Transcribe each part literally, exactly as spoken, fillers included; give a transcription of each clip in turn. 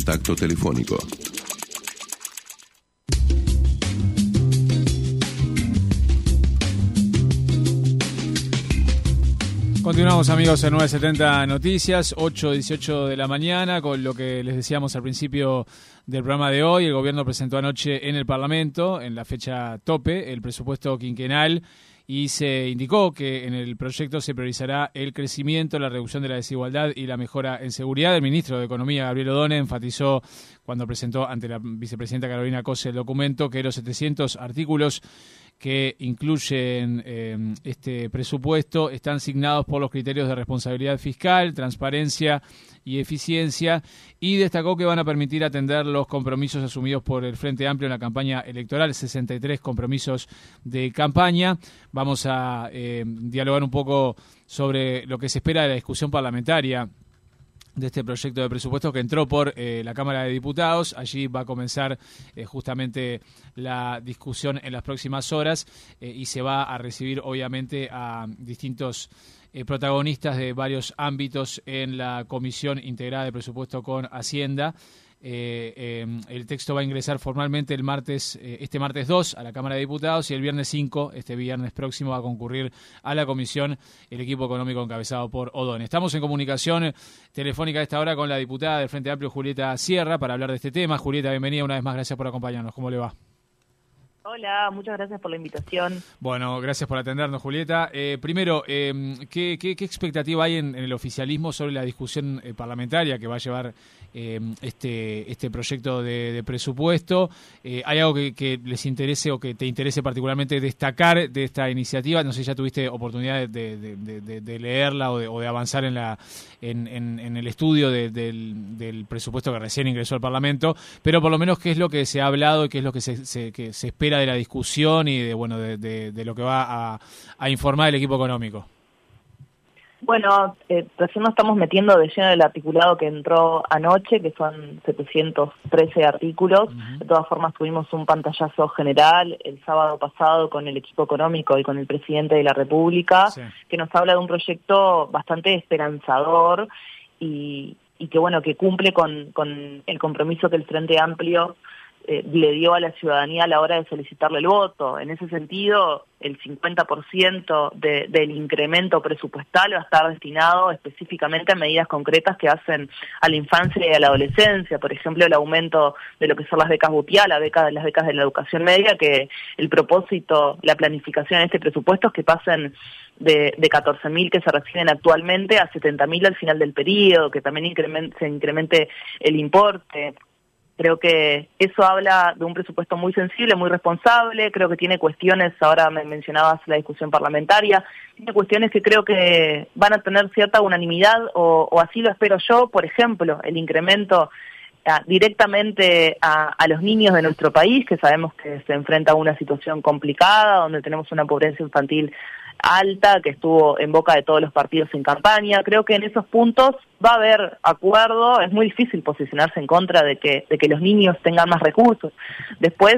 contacto telefónico. Continuamos, amigos, en nueve setenta Noticias, ocho dieciocho de la mañana, con lo que les decíamos al principio del programa de hoy. El gobierno presentó anoche en el Parlamento, en la fecha tope, el presupuesto quinquenal, y se indicó que en el proyecto se priorizará el crecimiento, la reducción de la desigualdad y la mejora en seguridad. El ministro de Economía, Gabriel Odone, enfatizó cuando presentó ante la vicepresidenta Carolina Cose el documento que los setecientos artículos que incluyen eh, este presupuesto están signados por los criterios de responsabilidad fiscal, transparencia y eficiencia, y destacó que van a permitir atender los compromisos asumidos por el Frente Amplio en la campaña electoral, sesenta y tres compromisos de campaña. Vamos a eh, dialogar un poco sobre lo que se espera de la discusión parlamentaria de este proyecto de presupuesto que entró por eh, la Cámara de Diputados. Allí va a comenzar eh, justamente la discusión en las próximas horas eh, y se va a recibir obviamente a distintos eh, protagonistas de varios ámbitos en la Comisión Integrada de Presupuesto con Hacienda. Eh, eh, el texto va a ingresar formalmente el martes, eh, este martes dos a la Cámara de Diputados, y el viernes cinco, este viernes próximo, va a concurrir a la comisión el equipo económico encabezado por Odone. Estamos en comunicación telefónica a esta hora con la diputada del Frente Amplio, Julieta Sierra, para hablar de este tema. Julieta, bienvenida una vez más, gracias por acompañarnos. ¿Cómo le va? Hola, muchas gracias por la invitación. Bueno, gracias por atendernos, Julieta. Eh, primero, eh, ¿qué, qué, ¿qué expectativa hay en, en el oficialismo sobre la discusión eh, parlamentaria que va a llevar eh, este este proyecto de, de presupuesto? Eh, ¿Hay algo que, que les interese o que te interese particularmente destacar de esta iniciativa? No sé si ya tuviste oportunidad de, de, de, de, de leerla o de, o de avanzar en la en, en, en el estudio de, del, del presupuesto que recién ingresó al Parlamento, pero por lo menos qué es lo que se ha hablado y qué es lo que se, se, que se espera de la discusión y de bueno de, de, de lo que va a, a informar el equipo económico. Bueno, eh, recién nos estamos metiendo de lleno en el articulado que entró anoche, que son setecientos trece artículos. Uh-huh. De todas formas, tuvimos un pantallazo general el sábado pasado con el equipo económico y con el presidente de la República, sí, que nos habla de un proyecto bastante esperanzador y, y que bueno que cumple con, con el compromiso que el Frente Amplio Eh, le dio a la ciudadanía a la hora de solicitarle el voto. En ese sentido, el cincuenta por ciento de, del incremento presupuestal va a estar destinado específicamente a medidas concretas que hacen a la infancia y a la adolescencia. Por ejemplo, el aumento de lo que son las becas BUTIA, la beca, las becas de la educación media, que el propósito, la planificación en este presupuesto es que pasen de, de catorce mil que se reciben actualmente a setenta mil al final del periodo, que también incremente, se incremente el importe. Creo que eso habla de un presupuesto muy sensible, muy responsable. Creo que tiene cuestiones, ahora me mencionabas la discusión parlamentaria, tiene cuestiones que creo que van a tener cierta unanimidad, o, o así lo espero yo. Por ejemplo, el incremento a, directamente a, a los niños de nuestro país, que sabemos que se enfrenta a una situación complicada, donde tenemos una pobreza infantil alta, que estuvo en boca de todos los partidos en campaña. Creo que en esos puntos va a haber acuerdo. Es muy difícil posicionarse en contra de que de que los niños tengan más recursos. Después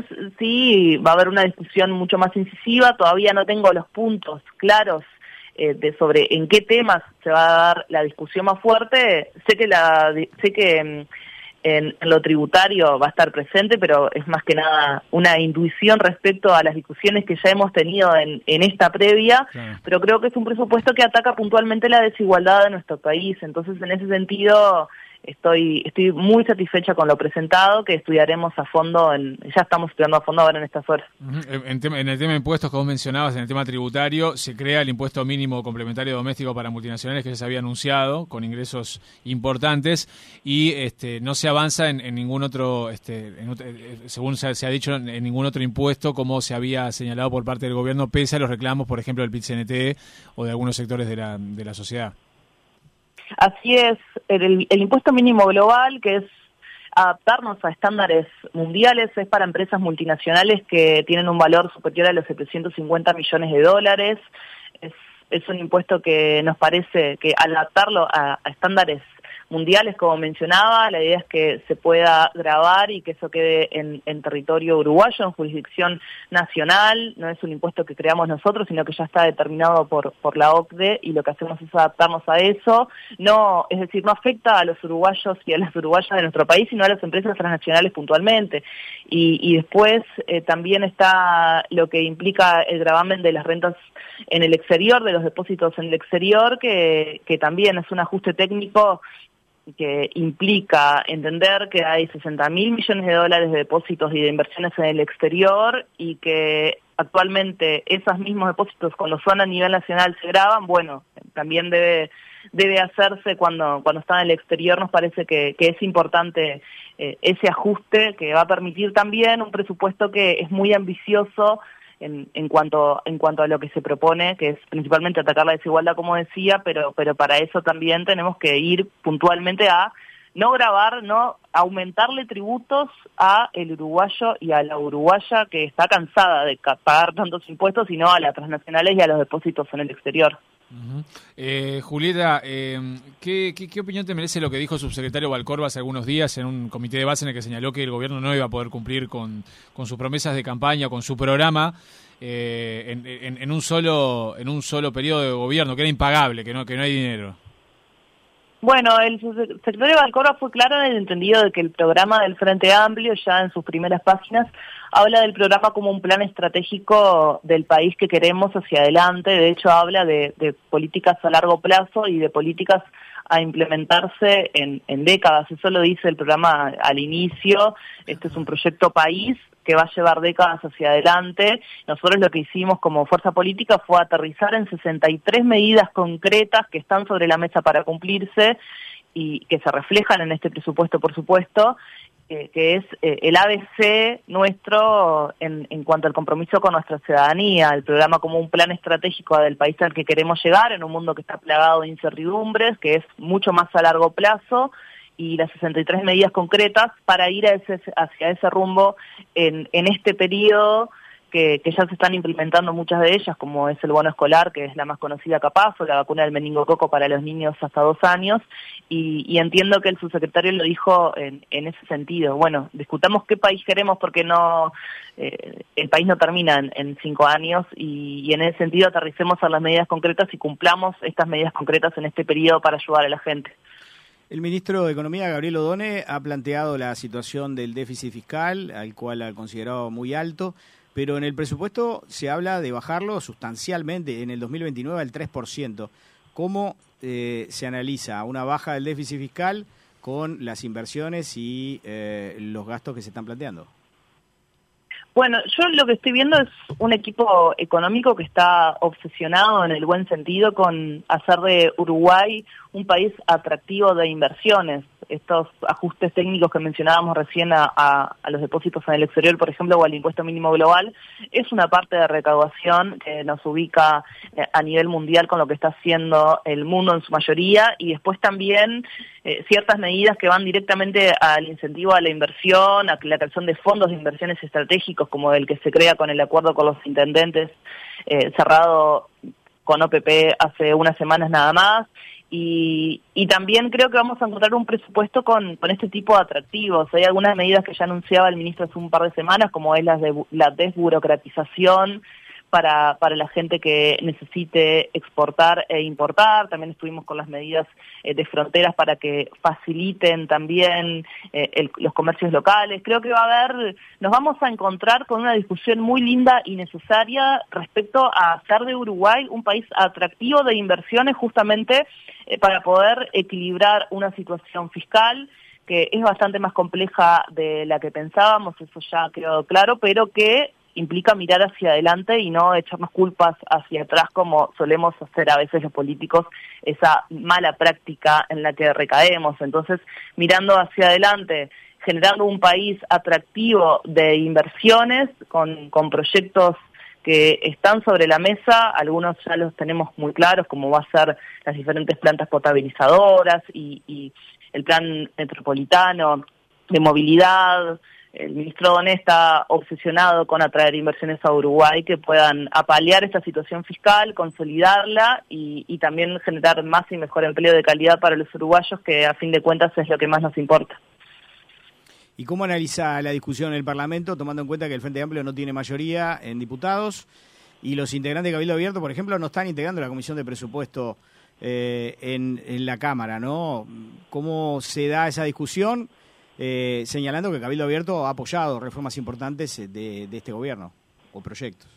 sí va a haber una discusión mucho más incisiva. Todavía no tengo los puntos claros eh, de sobre en qué temas se va a dar la discusión más fuerte. Sé que la sé que En, en lo tributario va a estar presente, pero es más que nada una intuición respecto a las discusiones que ya hemos tenido en, en esta previa, sí, pero creo que es un presupuesto que ataca puntualmente la desigualdad de nuestro país. Entonces, en ese sentido, estoy estoy muy satisfecha con lo presentado, que estudiaremos a fondo, en, ya estamos estudiando a fondo ahora en estas horas. Uh-huh. En, tema, en el tema de impuestos, como mencionabas, en el tema tributario, se crea el impuesto mínimo complementario doméstico para multinacionales, que ya se había anunciado, con ingresos importantes, y este no se avanza en, en ningún otro, este en, según se, se ha dicho, en ningún otro impuesto, como se había señalado por parte del gobierno, pese a los reclamos, por ejemplo, del P I T C N T o de algunos sectores de la, de la sociedad. Así es, el, el impuesto mínimo global, que es adaptarnos a estándares mundiales, es para empresas multinacionales que tienen un valor superior a los setecientos cincuenta millones de dólares. Es, es un impuesto que nos parece que al adaptarlo a, a estándares mundiales, como mencionaba. La idea es que se pueda grabar y que eso quede en, en territorio uruguayo, en jurisdicción nacional. No es un impuesto que creamos nosotros, sino que ya está determinado por, por la O C D E, y lo que hacemos es adaptarnos a eso. No, es decir, no afecta a los uruguayos y a las uruguayas de nuestro país, sino a las empresas transnacionales puntualmente. Y, y después eh, también está lo que implica el gravamen de las rentas en el exterior, de los depósitos en el exterior, que, que también es un ajuste técnico que implica entender que hay sesenta mil millones de dólares de depósitos y de inversiones en el exterior, y que actualmente esos mismos depósitos, cuando son a nivel nacional, se graban. Bueno, también debe debe hacerse cuando cuando está en el exterior. Nos parece que, que es importante eh, ese ajuste, que va a permitir también un presupuesto que es muy ambicioso En, en cuanto en cuanto a lo que se propone, que es principalmente atacar la desigualdad, como decía, pero pero para eso también tenemos que ir puntualmente a no gravar, no aumentarle tributos a el uruguayo y a la uruguaya que está cansada de pagar tantos impuestos, sino a las transnacionales y a los depósitos en el exterior. Uh-huh. eh, Julieta, eh, ¿qué, qué, ¿qué opinión te merece lo que dijo el subsecretario Valcorba hace algunos días en un comité de base en el que señaló que el gobierno no iba a poder cumplir con, con sus promesas de campaña, con su programa, eh, en, en, en un solo en un solo periodo de gobierno, que era impagable, que no que no hay dinero? Bueno, el subsecretario Valcorba fue claro en el entendido de que el programa del Frente Amplio, ya en sus primeras páginas, habla del programa como un plan estratégico del país que queremos hacia adelante. De hecho, habla de, de políticas a largo plazo y de políticas a implementarse en, en décadas. Eso lo dice el programa al inicio. Este es un proyecto país que va a llevar décadas hacia adelante. Nosotros lo que hicimos como fuerza política fue aterrizar en sesenta y tres medidas concretas que están sobre la mesa para cumplirse y que se reflejan en este presupuesto, por supuesto, eh, que es eh, el A B C nuestro en, en cuanto al compromiso con nuestra ciudadanía, el programa como un plan estratégico del país al que queremos llegar, en un mundo que está plagado de incertidumbres, que es mucho más a largo plazo, y las sesenta y tres medidas concretas para ir a ese, hacia ese rumbo en, en este periodo, que, que ya se están implementando muchas de ellas, como es el bono escolar, que es la más conocida capaz, o la vacuna del meningococo para los niños hasta dos años, y, y entiendo que el subsecretario lo dijo en, en ese sentido. Bueno, discutamos qué país queremos, porque no eh, el país no termina en, en cinco años, y, y en ese sentido aterricemos a las medidas concretas y cumplamos estas medidas concretas en este periodo para ayudar a la gente. El ministro de Economía, Gabriel Odone, ha planteado la situación del déficit fiscal, al cual ha considerado muy alto, pero en el presupuesto se habla de bajarlo sustancialmente en el dos mil veintinueve al tres por ciento. ¿Cómo eh, se analiza una baja del déficit fiscal con las inversiones y eh, los gastos que se están planteando? Bueno, yo lo que estoy viendo es un equipo económico que está obsesionado, en el buen sentido, con hacer de Uruguay un país atractivo de inversiones. Estos ajustes técnicos que mencionábamos recién a, a, a los depósitos en el exterior, por ejemplo, o al impuesto mínimo global, es una parte de recaudación que nos ubica a nivel mundial con lo que está haciendo el mundo en su mayoría, y después también eh, ciertas medidas que van directamente al incentivo a la inversión, a la creación de fondos de inversiones estratégicos, como el que se crea con el acuerdo con los intendentes, eh, cerrado con O P P hace unas semanas nada más. Y, y también creo que vamos a encontrar un presupuesto con, con este tipo de atractivos. Hay algunas medidas que ya anunciaba el ministro hace un par de semanas, como es la, de, la desburocratización para, para la gente que necesite exportar e importar. También estuvimos con las medidas eh, de fronteras para que faciliten también eh, el, los comercios locales. Creo que va a haber, nos vamos a encontrar con una discusión muy linda y necesaria respecto a hacer de Uruguay un país atractivo de inversiones, justamente eh, para poder equilibrar una situación fiscal que es bastante más compleja de la que pensábamos, eso ya quedó claro, pero que implica mirar hacia adelante y no echarnos culpas hacia atrás, como solemos hacer a veces los políticos, esa mala práctica en la que recaemos. Entonces, mirando hacia adelante, generando un país atractivo de inversiones, con, con proyectos que están sobre la mesa, algunos ya los tenemos muy claros, como va a ser las diferentes plantas potabilizadoras y, y el plan metropolitano de movilidad, el ministro Donné está obsesionado con atraer inversiones a Uruguay que puedan apalear esta situación fiscal, consolidarla y, y también generar más y mejor empleo de calidad para los uruguayos, que a fin de cuentas es lo que más nos importa. ¿Y cómo analiza la discusión en el Parlamento, tomando en cuenta que el Frente Amplio no tiene mayoría en diputados y los integrantes de Cabildo Abierto, por ejemplo, no están integrando la Comisión de Presupuesto eh, en, en la Cámara, ¿no? ¿Cómo se da esa discusión? Eh, señalando que Cabildo Abierto ha apoyado reformas importantes de, de este gobierno o proyectos.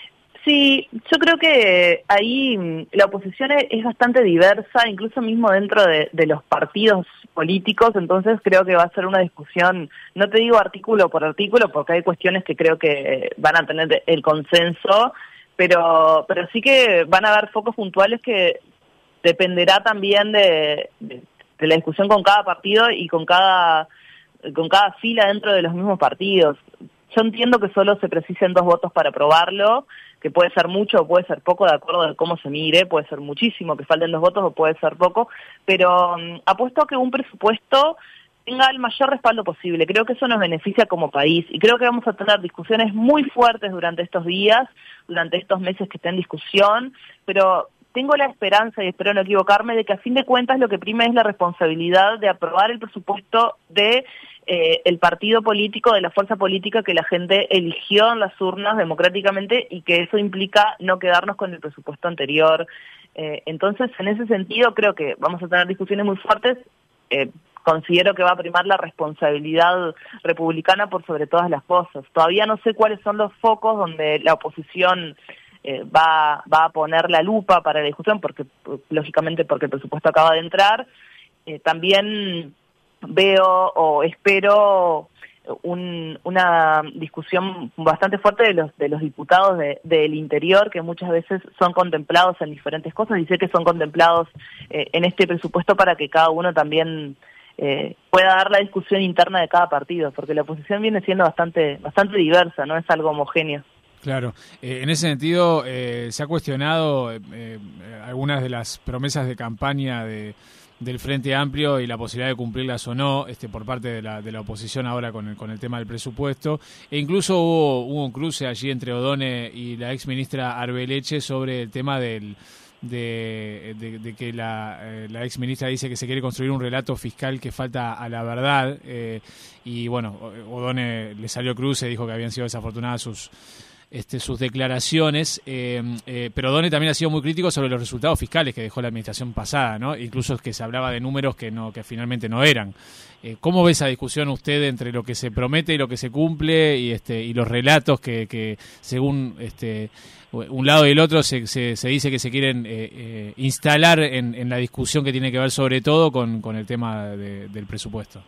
Sí, yo creo que ahí la oposición es, es bastante diversa, incluso mismo dentro de, de los partidos políticos, entonces creo que va a ser una discusión, no te digo artículo por artículo, porque hay cuestiones que creo que van a tener el consenso, pero, pero sí que van a haber focos puntuales que dependerá también de, de, de la discusión con cada partido y con cada... con cada fila dentro de los mismos partidos. Yo entiendo que solo se precisen dos votos para aprobarlo, que puede ser mucho o puede ser poco, de acuerdo de cómo se mire, puede ser muchísimo que falten dos votos o puede ser poco, pero um, apuesto a que un presupuesto tenga el mayor respaldo posible. Creo que eso nos beneficia como país y creo que vamos a tener discusiones muy fuertes durante estos días, durante estos meses que estén en discusión, pero tengo la esperanza, y espero no equivocarme, de que a fin de cuentas lo que prima es la responsabilidad de aprobar el presupuesto de eh, el partido político, de la fuerza política que la gente eligió en las urnas democráticamente, y que eso implica no quedarnos con el presupuesto anterior. Eh, entonces, en ese sentido, creo que vamos a tener discusiones muy fuertes. Eh, considero que va a primar la responsabilidad republicana por sobre todas las cosas. Todavía no sé cuáles son los focos donde la oposición Eh, va, va a poner la lupa para la discusión, porque lógicamente porque el presupuesto acaba de entrar. Eh, también veo o espero un, una discusión bastante fuerte de los de los diputados de, del interior, que muchas veces son contemplados en diferentes cosas, y sé que son contemplados eh, en este presupuesto para que cada uno también eh, pueda dar la discusión interna de cada partido, porque la oposición viene siendo bastante, bastante diversa, no es algo homogéneo. Claro, eh, en ese sentido eh, se ha cuestionado eh, eh, algunas de las promesas de campaña de, del Frente Amplio y la posibilidad de cumplirlas o no, este, por parte de la, de la oposición ahora con el, con el tema del presupuesto, e incluso hubo, hubo un cruce allí entre Odone y la ex ministra Arbeleche sobre el tema del de, de, de que la, eh, la ex ministra dice que se quiere construir un relato fiscal que falta a la verdad, eh, y bueno, Odone le salió cruce, dijo que habían sido desafortunadas sus Este, sus declaraciones, eh, eh, pero Odone también ha sido muy crítico sobre los resultados fiscales que dejó la administración pasada, ¿no? Incluso que se hablaba de números que no que finalmente no eran. Eh, ¿Cómo ve esa discusión usted entre lo que se promete y lo que se cumple y este y los relatos que, que según este un lado y el otro se, se, se dice que se quieren eh, eh, instalar en, en la discusión que tiene que ver sobre todo con, con el tema de, del presupuesto?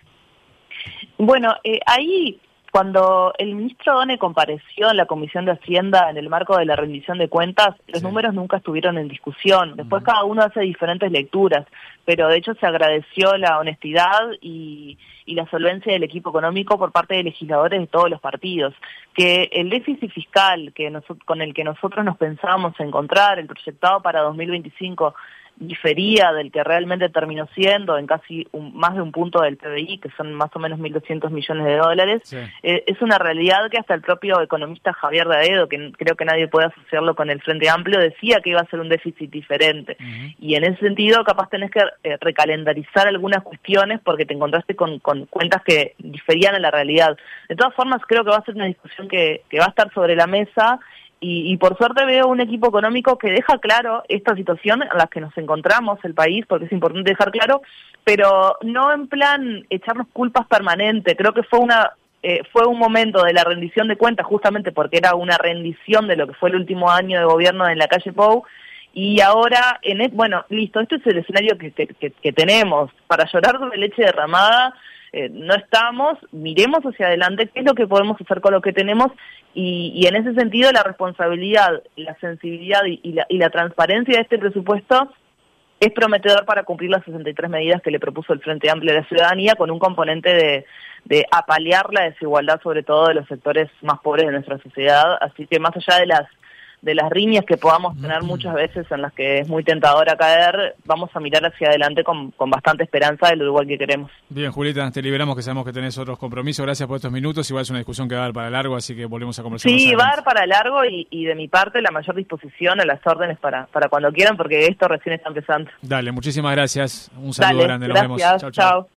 Bueno, eh, ahí... Cuando el ministro Odone compareció en la Comisión de Hacienda en el marco de la rendición de cuentas, los sí. números nunca estuvieron en discusión. Después uh-huh. cada uno hace diferentes lecturas, pero de hecho se agradeció la honestidad y, y la solvencia del equipo económico por parte de legisladores de todos los partidos. Que el déficit fiscal que nosotros, con el que nosotros nos pensábamos encontrar, el proyectado para dos mil veinticinco, difería del que realmente terminó siendo en casi un, más de un punto del P B I, que son más o menos mil doscientos millones de dólares, sí. eh, es una realidad que hasta el propio economista Javier Daedo, que creo que nadie puede asociarlo con el Frente Amplio, decía que iba a ser un déficit diferente. Uh-huh. Y en ese sentido capaz tenés que eh, recalendarizar algunas cuestiones porque te encontraste con, con cuentas que diferían a la realidad. De todas formas, creo que va a ser una discusión que, que va a estar sobre la mesa. Y, y por suerte veo un equipo económico que deja claro esta situación en la que nos encontramos, el país, porque es importante dejar claro, pero no en plan echarnos culpas permanente. Creo que fue una eh, fue un momento de la rendición de cuentas, justamente porque era una rendición de lo que fue el último año de gobierno en la calle Pou, y ahora, en el, bueno, listo, este es el escenario que, que, que, que tenemos. Para llorar de leche derramada eh, no estamos, miremos hacia adelante qué es lo que podemos hacer con lo que tenemos. Y, y en ese sentido la responsabilidad, la sensibilidad y, y, la, y la transparencia de este presupuesto es prometedor para cumplir las sesenta y tres medidas que le propuso el Frente Amplio a la ciudadanía, con un componente de, de apalear la desigualdad, sobre todo de los sectores más pobres de nuestra sociedad. Así que más allá de las de las riñas que podamos tener muchas veces en las que es muy tentadora caer, vamos a mirar hacia adelante con, con bastante esperanza del Uruguay que queremos. Bien, Julieta, te liberamos, que sabemos que tenés otros compromisos. Gracias por estos minutos. Igual es una discusión que va a dar para largo, así que volvemos a conversar. Sí, va a dar para largo y, y de mi parte la mayor disposición a las órdenes para, para cuando quieran, porque esto recién está empezando. Dale, muchísimas gracias. Un saludo Dale, grande. Nos gracias, vemos. Chau, chau. chao.